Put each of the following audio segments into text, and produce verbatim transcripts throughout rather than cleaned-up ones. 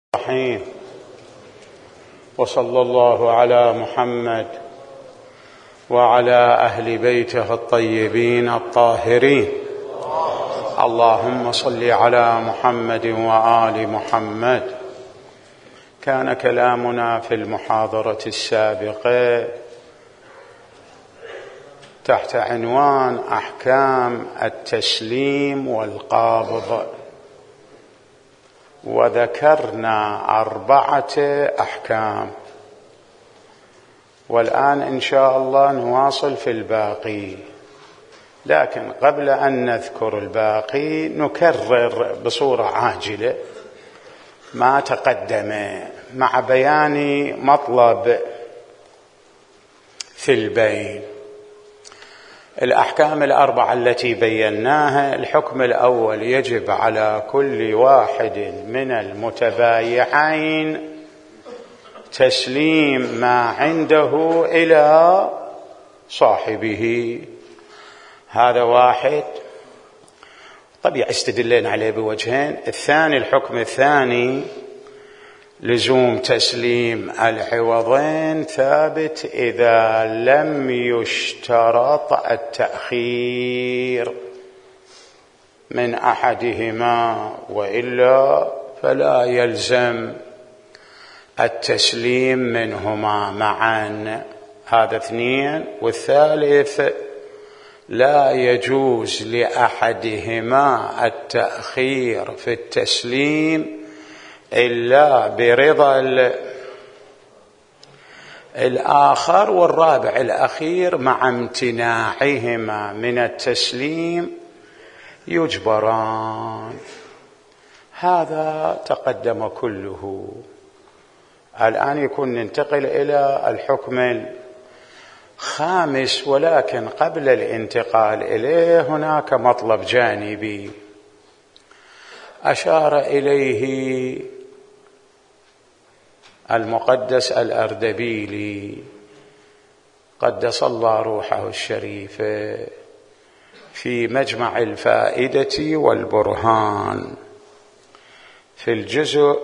الرحيم. وصلى الله على محمد وعلى أهل بيته الطيبين الطاهرين. اللهم صل على محمد وآل محمد. كان كلامنا في المحاضرة السابقة تحت عنوان أحكام التسليم والقبض، وذكرنا أربعة أحكام، والآن إن شاء الله نواصل في الباقي. لكن قبل أن نذكر الباقي نكرر بصورة عاجلة ما تقدم مع بيان مطلب في البين. الأحكام الأربعة التي بيناها: الحكم الأول، يجب على كل واحد من المتبايعين تسليم ما عنده إلى صاحبه. هذا واحد، طبيعي استدلين عليه بوجهين. الثاني، الحكم الثاني، لزوم تسليم العوضين ثابت إذا لم يشترط التأخير من أحدهما، وإلا فلا يلزم التسليم منهما معا. هذا اثنين. والثالث، لا يجوز لأحدهما التأخير في التسليم إلا برضا الآخر. والرابع الأخير، مع امتناعهما من التسليم يجبران. هذا تقدم كله. الآن يكون ننتقل إلى الحكم الخامس، ولكن قبل الانتقال إليه هناك مطلب جانبي أشار إليه المقدس الأردبيلي قدس الله روحه الشريفة في مجمع الفائدة والبرهان في الجزء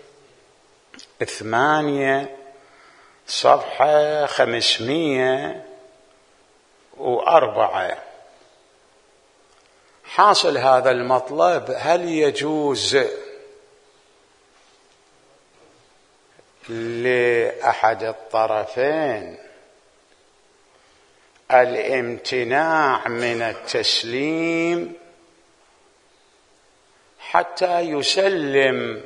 الثمانية صفحة خمسمائة وأربعة. حاصل هذا المطلب: هل يجوز لأحد الطرفين الامتناع من التسليم حتى يسلم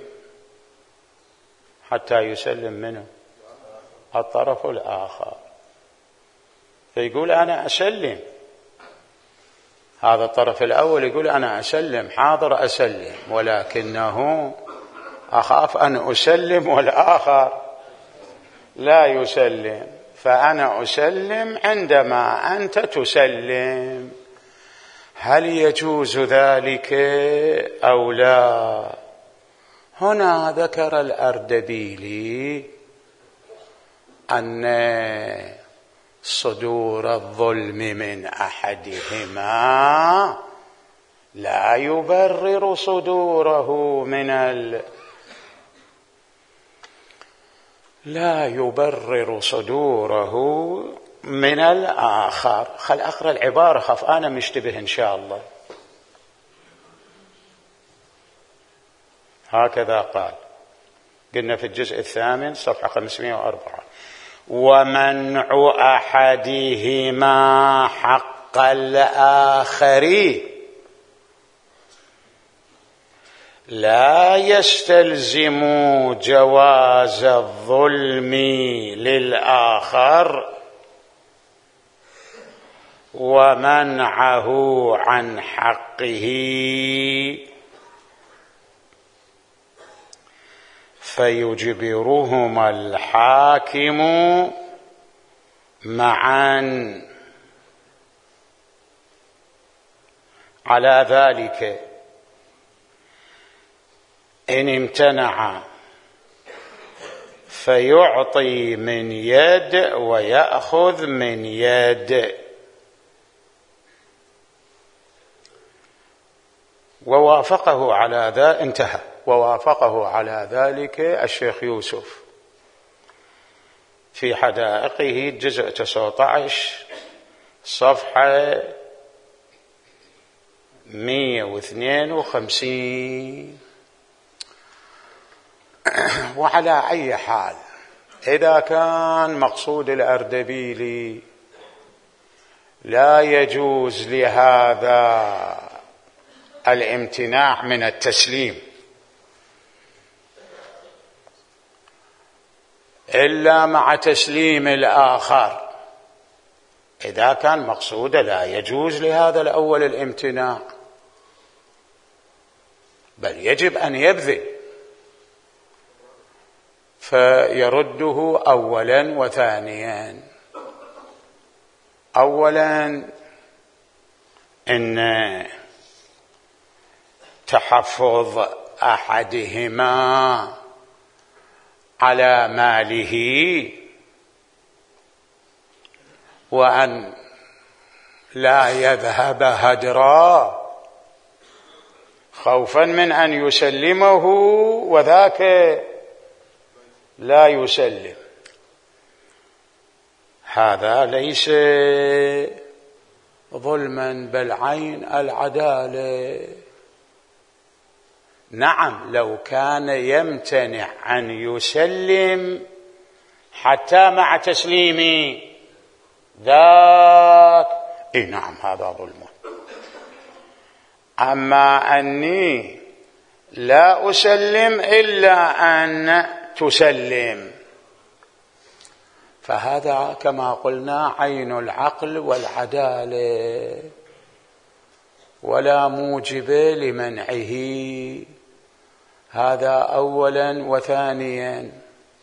حتى يسلم منه الطرف الآخر؟ فيقول أنا أسلم، هذا الطرف الأول يقول أنا أسلم، حاضر أسلم، ولكنه أخاف أن أسلم والآخر لا يسلم، فأنا أسلم عندما أنت تسلم. هل يجوز ذلك أو لا؟ هنا ذكر الأردبيلي أن صدور الظلم من أحدهما لا يبرر صدوره من ال... لا يبرر صدوره من الآخر. خل أقرأ العبارة، خف أنا مشتبه إن شاء الله. هكذا قال، قلنا في الجزء الثامن صفحة خمسمائة وأربعة: ومنع أحدهما حق الآخر لا يستلزم جواز الظلم للآخر ومنعه عن حقه، فيجبرهما الحاكم معا على ذلك إن امتنع، فيعطي من يد ويأخذ من يد. ووافقه على ذا، انتهى. ووافقه على ذلك الشيخ يوسف في حدائقه الجزء تسعة عشر صفحة مئة واثنين وخمسين. وعلى أي حال إذا كان مقصود الأردبيلي لا يجوز لهذا الامتناع من التسليم إلا مع تسليم الآخر، إذا كان مقصود لا يجوز لهذا الأول الامتناع بل يجب أن يبذل، فيرده أولا وثانيا. أولا إن تحفظ أحدهما على ماله وأن لا يذهب هدرا خوفا من أن يسلمه وذاك لا يسلم، هذا ليس ظلما بل عين العدالة. نعم لو كان يمتنع أن يسلم حتى مع تسليم ذاك، إيه نعم هذا ظلم. أما أني لا أسلم إلا أن تسلم، فهذا كما قلنا عين العقل والعدالة ولا موجب لمنعه. هذا أولا. وثانيا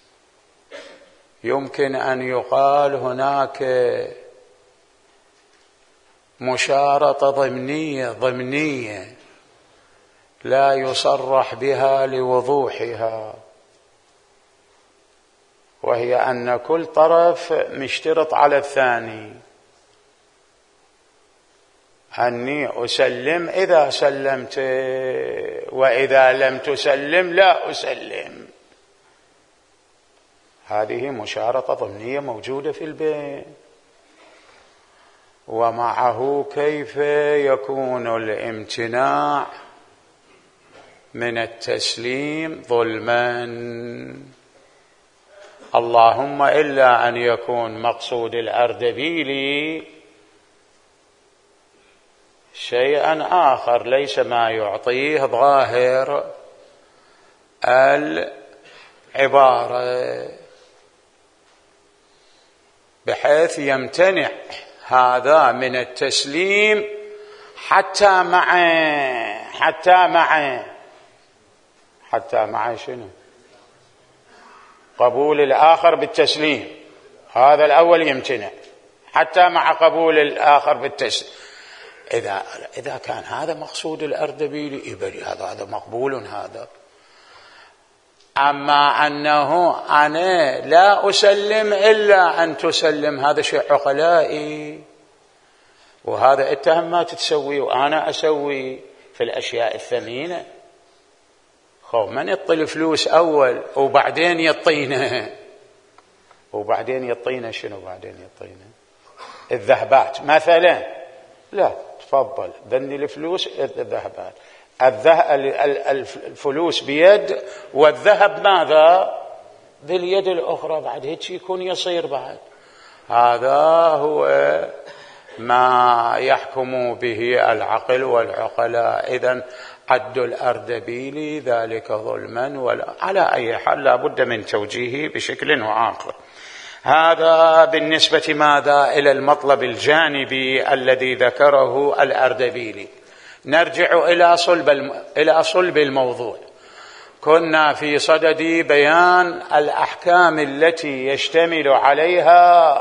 يمكن أن يقال هناك مشارطة ضمنية ضمنية لا يصرح بها لوضوحها، وهي أن كل طرف مشترط على الثاني، أني أسلم إذا سلمت وإذا لم تسلم لا أسلم. هذه مشارطة ضمنية موجودة في البيت. ومعه كيف يكون الامتناع من التسليم ظلما؟ اللهم إلا أن يكون مقصود الأردبيلي شيئا آخر ليس ما يعطيه ظاهر العبارة، بحيث يمتنع هذا من التسليم حتى مع حتى مع حتى مع شنو؟ قبول الآخر بالتسليم. هذا الأول يمتنع حتى مع قبول الآخر بالتسليم. إذا إذا كان هذا مقصود الأردبيلي يبري هذا هذا مقبول هذا. أما أنه أنا لا أسلم إلا أن تسلم، هذا شيء عقلائي، وهذا اتهم ما تتسوي وأنا أسوي في الأشياء الثمينة. خو من يعطي الفلوس أول وبعدين يعطينا وبعدين يعطينا شنو؟ بعدين يعطينا الذهبات مثلا، لا تفضل ذني الفلوس الذهبات، الفلوس بيد والذهب ماذا؟ باليد الأخرى. بعد هيك يكون يصير بعد. هذا هو ما يحكم به العقل والعقلاء. إذن حد الأردبيلي ذلك ظلما، ولا على أي حال لا بد من توجيهه بشكل وآخر. هذا بالنسبة ماذا؟ إلى المطلب الجانبي الذي ذكره الأردبيلي. نرجع إلى صلب الم... إلى صلب الموضوع. كنا في صدد بيان الأحكام التي يشتمل عليها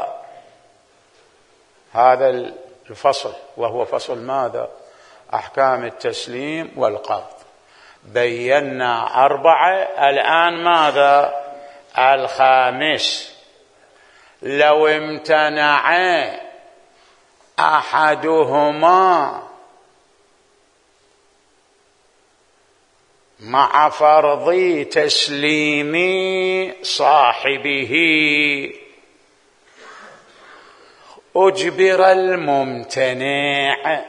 هذا الفصل، وهو فصل ماذا؟ أحكام التسليم والقبض. بينا أربعة، الآن ماذا؟ الخامس. لو امتنع أحدهما مع فرض تسليم صاحبه أجبر الممتنع.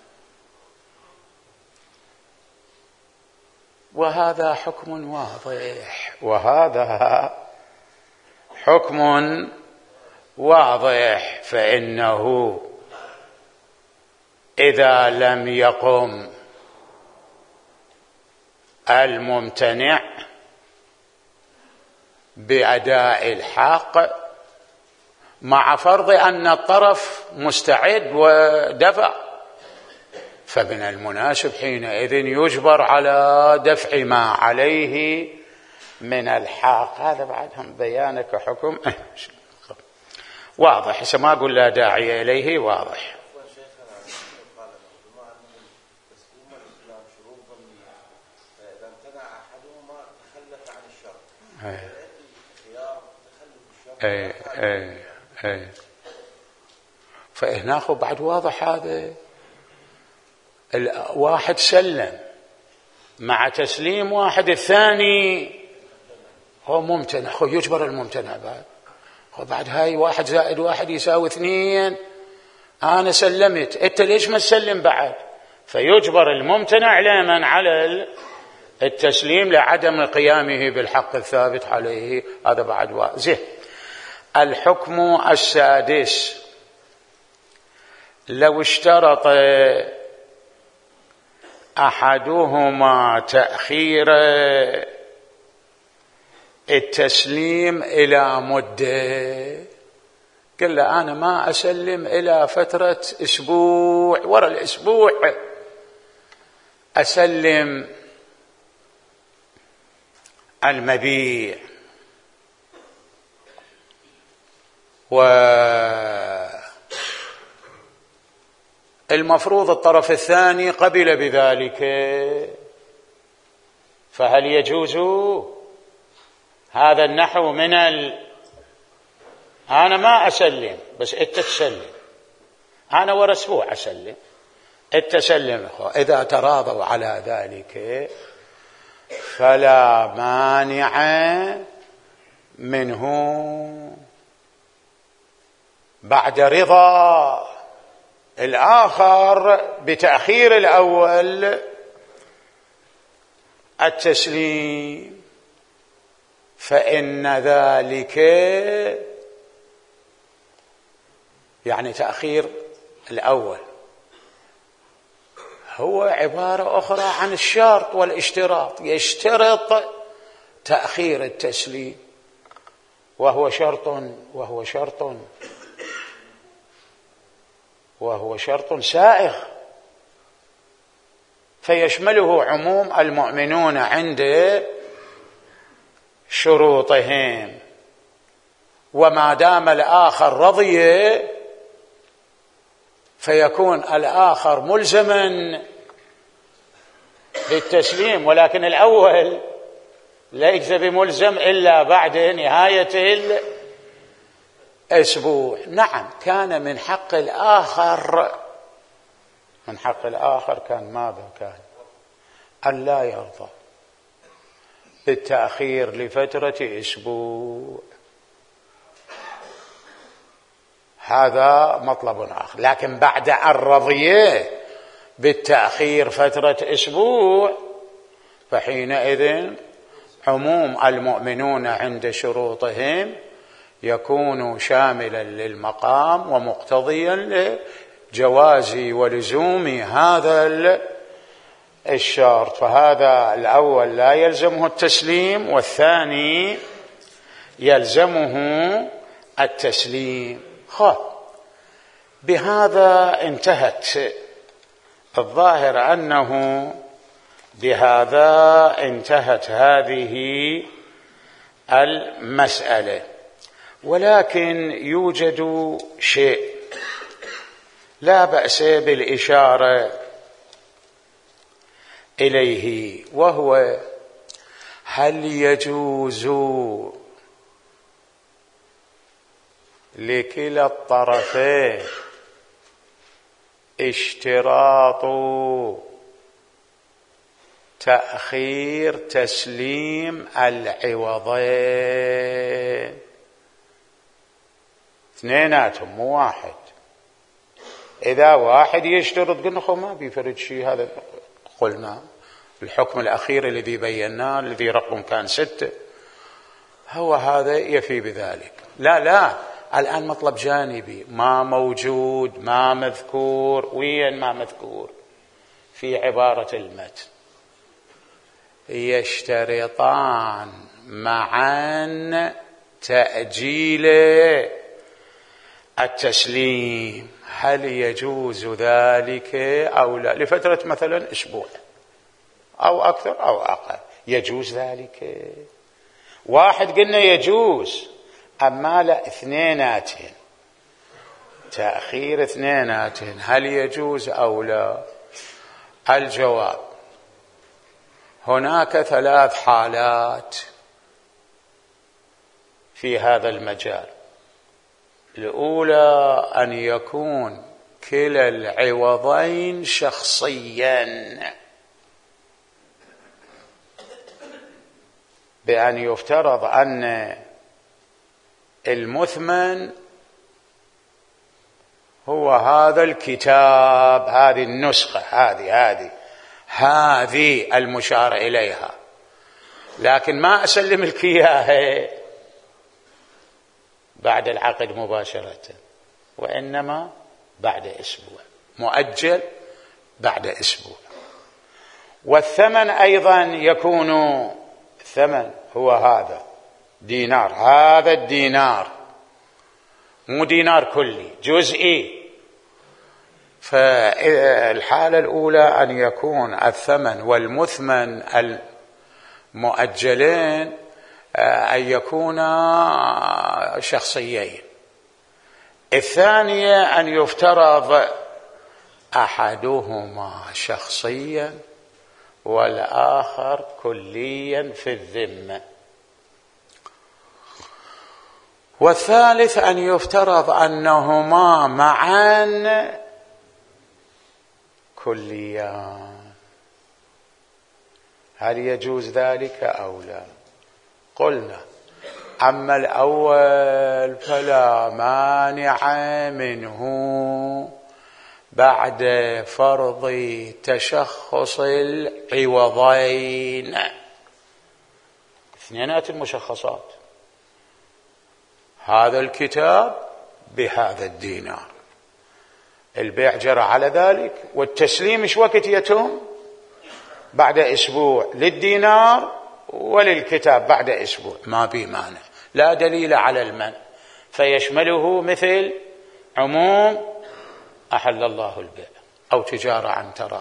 وهذا حكم واضح، وهذا حكم واضح. فإنه إذا لم يقم الممتنع بأداء الحق مع فرض أن الطرف مستعد ودفع، فمن المناسب حينئذ يجبر على دفع ما عليه من الحق. هذا بعدهم بيانك حكم واضح، حسب ما أقول لا داعي إليه، واضح. اي اي اي فهنا بعد واضح. هذا الواحد سلم مع تسليم واحد، الثاني هو ممتنع، هو يجبر الممتنع بعد. هو بعد هاي واحد زائد واحد يساوي اثنين، انا سلمت، انت ليش ما تسلم بعد؟ فيجبر الممتنع لمن على التسليم لعدم قيامه بالحق الثابت عليه. هذا بعد واضح. الحكم السادس: لو اشترط أحدهما تأخير التسليم إلى مدة، قال له أنا ما أسلم إلى فترة أسبوع، وراء الأسبوع أسلم المبيع، والمفروض الطرف الثاني قبل بذلك، فهل يجوز هذا النحو من ال... أنا ما أسلم بس أنت تسلم، أنا ورا أسبوع أسلم أنت تسلم. إذا تراضوا على ذلك فلا مانع منه بعد رضا الآخر بتأخير الأول التسليم، فإن ذلك يعني تأخير الأول هو عبارة أخرى عن الشرط والاشتراط، يشترط تأخير التسليم وهو شرط وهو شرط وهو شرط سائغ، فيشمله عموم المؤمنون عند شروطهم. وما دام الآخر رضي فيكون الآخر ملزما بالتسليم، ولكن الأول ليس بملزم إلا بعد نهاية الأسبوع. نعم، كان من حق الآخر من حق الآخر كان ماذا كان؟ أن لا يرضى بالتأخير لفترة أسبوع، هذا مطلب آخر. لكن بعد أن رضي بالتأخير فترة أسبوع فحينئذ عموم المؤمنون عند شروطهم يكون شاملا للمقام ومقتضيا لجواز ولزوم هذا الشرط. فهذا الأول لا يلزمه التسليم، والثاني يلزمه التسليم. خب، بهذا انتهت، الظاهر أنه بهذا انتهت هذه المسألة. ولكن يوجد شيء لا بأس بالإشارة إليه، وهو هل يجوز لكلا الطرفين اشتراط تأخير تسليم العوضين، اثنيناتهم مو واحد. إذا واحد يشترط قلنا خو ما بيفرد شيء، هذا قلنا الحكم الأخير الذي بيناه الذي رقم كان ستة هو هذا يفي بذلك. لا لا الآن مطلب جانبي ما موجود ما مذكور. وين ما مذكور؟ في عبارة المتن يشترطان معا تأجيل التسليم، هل يجوز ذلك أو لا؟ لفترة مثلا أسبوع أو أكثر أو أقل، يجوز ذلك؟ واحد قلنا يجوز، أما لا اثنيناتين، تأخير اثنيناتين هل يجوز أو لا؟ الجواب هناك ثلاث حالات في هذا المجال. الأولى أن يكون كلا العوضين شخصيا، بأن يفترض أن المثمن هو هذا الكتاب، هذه النسخة، هذه هذه هذه المشار إليها، لكن ما أسلم لك إياها بعد العقد مباشرة، وإنما بعد أسبوع، مؤجل بعد أسبوع. والثمن أيضا يكون، الثمن هو هذا دينار، هذا الدينار مو دينار كلي، جزئي. فالحالة الأولى أن يكون الثمن والمثمن المؤجلين أن يكونا شخصيين. الثانية أن يفترض أحدهما شخصيا والآخر كليا في الذمة. والثالث أن يفترض أنهما معا كليان، هل يجوز ذلك أو لا؟ قلنا أما الأول فلا مانع منه بعد فرض تشخص العوضين، اثنينات المشخصات، هذا الكتاب بهذا الدينار، البيع جرى على ذلك، والتسليم ايش وقت يتم؟ بعد أسبوع للدينار وللكتاب بعد أسبوع، ما بي مانع، لا دليل على المنع، فيشمله مثل عموم أحل الله البيع أو تجارة عن تراض.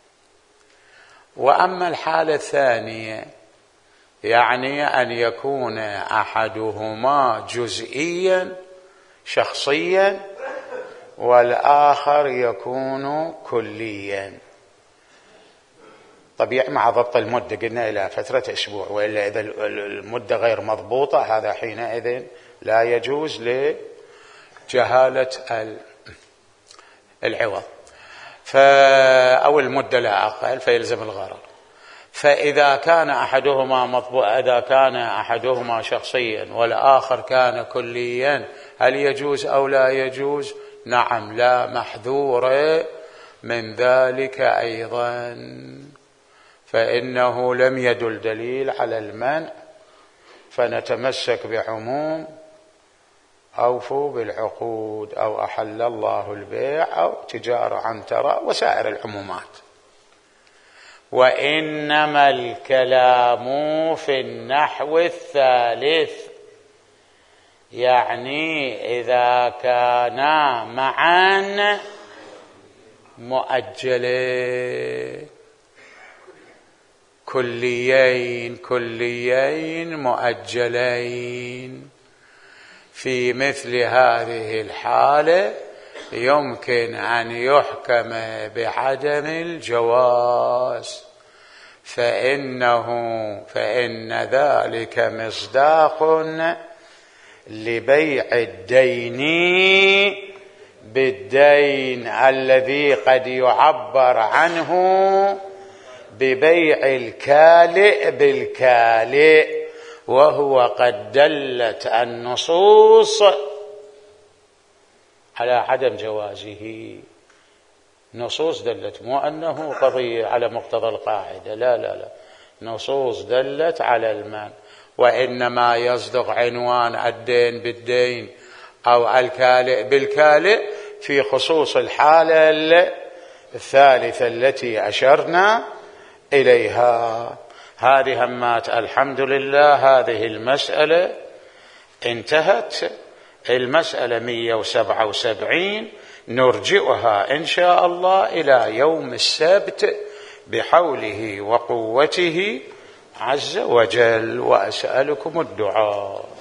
وأما الحالة الثانية يعني أن يكون أحدهما جزئيا شخصيا والآخر يكون كليا. طبيعي مع ضبط المدة، قلنا إلى فترة أسبوع، وإلا إذا المدة غير مضبوطة هذا حينئذ لا يجوز لجهالة العوض أو المدة لا أقل فيلزم الغرر. فإذا كان أحدهما مطبوع، إذا كان أحدهما شخصيا والآخر كان كليا، هل يجوز أو لا يجوز؟ نعم، لا محذور من ذلك أيضا، فإنه لم يدل دليل على المنع، فنتمسك بعموم أوفوا بالعقود أو أحل الله البيع أو تجارة عن تراض وسائر العمومات. وإنما الكلام في النحو الثالث، يعني إذا كانا معا مؤجلين كليين كليين مؤجلين، في مثل هذه الحالة يمكن أن يحكم بعدم الجواز، فإنه فإن ذلك مصداق لبيع الدين بالدين الذي قد يعبر عنه ببيع الكالئ بالكالئ، وهو قد دلت النصوص على عدم جوازه. نصوص دلت، مو أنه قضية على مقتضى القاعدة، لا لا لا، نصوص دلت على المنع. وإنما يصدق عنوان الدين بالدين أو الكالئ بالكالئ في خصوص الحالة الثالثة التي أشرنا إليها. هذه همات الحمد لله هذه المسألة انتهت. المسألة مئة وسبعة وسبعين نرجئها إن شاء الله إلى يوم السبت بحوله وقوته عز وجل، وأسألكم الدعاء.